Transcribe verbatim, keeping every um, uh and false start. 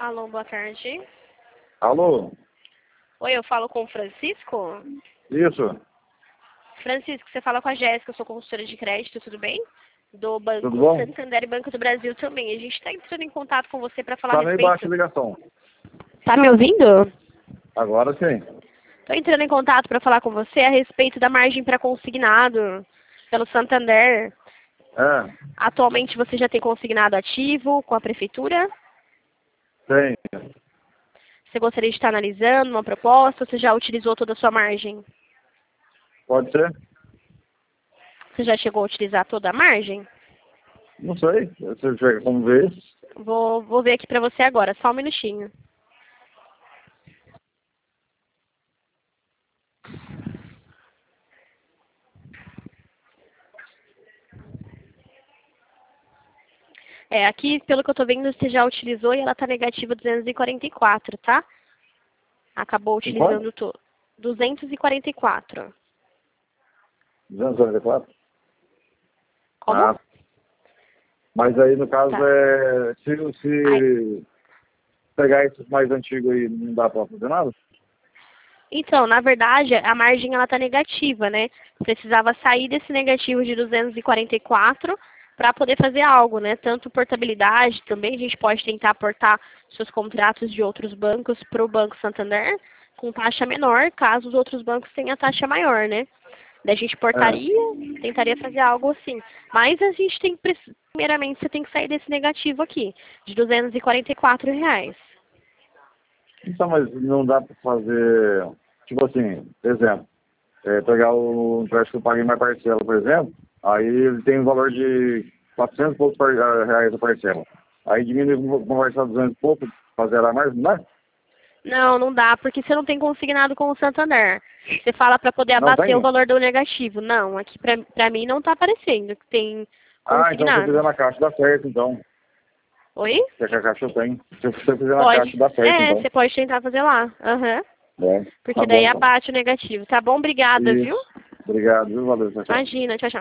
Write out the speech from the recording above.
Alô, boa tarde. Alô? Oi, eu falo com o Francisco? Isso, Francisco, você fala com a Jéssica, eu sou consultora de crédito, tudo bem? Do Banco tudo bom? Santander e Banco do Brasil também. A gente está entrando em contato com você para falar a Tá meio baixa a respeito... ligação. Tá me ouvindo? Agora sim. Estou entrando em contato para falar com você a respeito da margem para consignado pelo Santander. É, Atualmente você já tem consignado ativo com a prefeitura? tem. Você gostaria de estar analisando uma proposta ou você já utilizou toda a sua margem? Pode ser? Você já chegou a utilizar toda a margem? Não sei. Você chega como vê. Vou, vou ver aqui para você agora, só um minutinho. É, aqui, pelo que eu tô vendo, você já utilizou e ela tá negativa duzentos e quarenta e quatro, tá? Acabou Tem quanto? utilizando to- duzentos e quarenta e quatro. duzentos e quarenta e quatro? Como? Ah, mas aí no caso Tá. é. Se, Ai. se pegar esses mais antigos aí, não dá pra fazer nada? Então, na verdade, a margem ela tá negativa, né? Precisava sair desse negativo de duzentos e quarenta e quatro para poder fazer algo, né? Tanto portabilidade, também a gente pode tentar aportar seus contratos de outros bancos para o Banco Santander com taxa menor, caso os outros bancos tenham taxa maior, né? Daí a gente É. portaria, tentaria fazer algo assim. Mas a gente tem que, primeiramente, você tem que sair desse negativo aqui, de duzentos e quarenta e quatro reais. Então, mas não dá pra fazer. Tipo assim, exemplo. É, pegar o empréstimo que eu paguei mais parcela, por exemplo, aí ele tem um valor de quatrocentos e poucos par- ah, reais a parcela. Aí diminui com conversar duzentos e pouco, fazer lá mais, não é? Não, não dá, porque você não tem consignado com o Santander. Você fala para poder Não abater o tem? valor do negativo. Não, aqui pra, pra mim não tá aparecendo que tem Ah, então se eu fizer consignado. na caixa dá certo, então. Oi? Se é que a caixa tem. Se eu se eu fizer na Pode. caixa dá certo, É, então. você pode tentar fazer lá. Aham. É, Porque tá bom, daí então. abate o negativo. Tá bom? Obrigada, viu? Isso. Obrigado, viu? Valeu, tchau, tchau. Imagina. Tchau, tchau.